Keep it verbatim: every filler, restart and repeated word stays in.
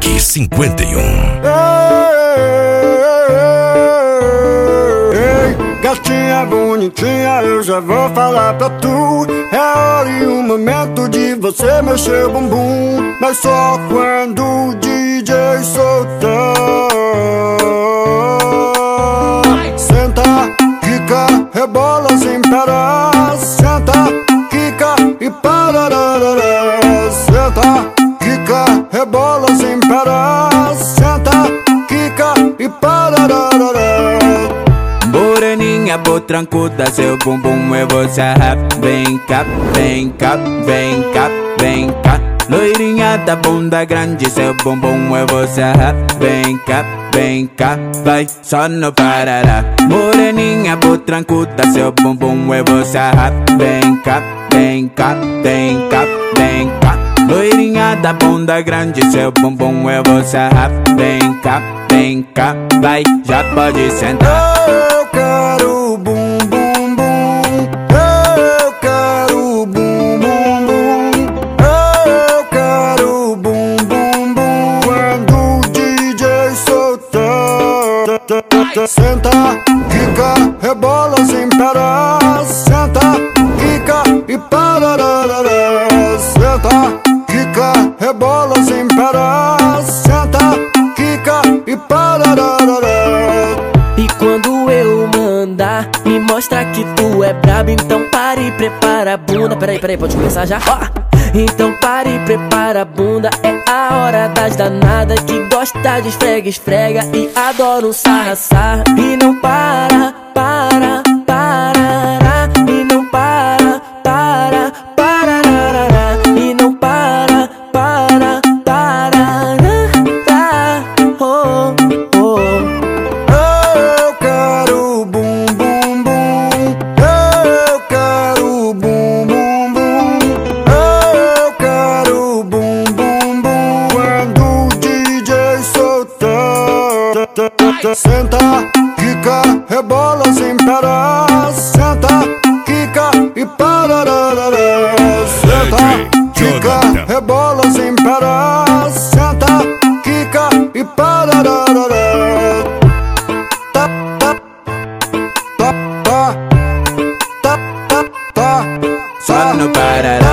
Rock cinquenta e um. Ei, gatinha bonitinha, eu já vou falar pra tu. É a hora e o momento de você mexer o bumbum, mas só quando o D J soltar. Senta, quica, rebola sem parar. Senta, quica e parararara. Senta, quica, rebola sem parar. Senta, quica e parararara. Moreninha, potrancuda, seu bumbum eu vou sarrar. Vem cá, vem cá, vem cá, vem cá. Loirinha da bunda grande, seu bumbum eu vou sarrar. Vem cá, vem cá, vai só no parará. Moreninha, potrancuda, seu bumbum eu vou sarrar. Vem cá, vem cá, vem cá, vem cá. Loirinha da bunda grande, seu bumbum eu vou sarrar. Vem cá, vem cá, vai, já pode sentar. Eu quero bum bum bum. Eu quero bum bum bum. Eu quero bum bum bum. Quando o D J soltar. Senta, quica, rebola sem parar. Senta, quica e parararara. Senta, quica, rebola sem parar. Senta, quica e parararara. E quando eu mandar, me mostra que tu é brabo. Então pare e prepara a bunda. Peraí, peraí, pode começar já? Ó! Então pare e prepara a bunda. É a hora das danadas que gosta de esfrega, esfrega e adora um sarra, sarra. E não para, para, parará. E não para, para, parará. E não para, para, parará. Oh, oh. Eu quero bum bum bum. Eu quero bum bum bum. Eu quero bum bum bum. Quando o D J soltar. Senta, quica, rebola sem parar. Senta, quica e parararara. Senta, quica, rebola sem parar. Senta, quica e parararara. Tá, tá, tá, tá, tá, tá, tá, Só no parará.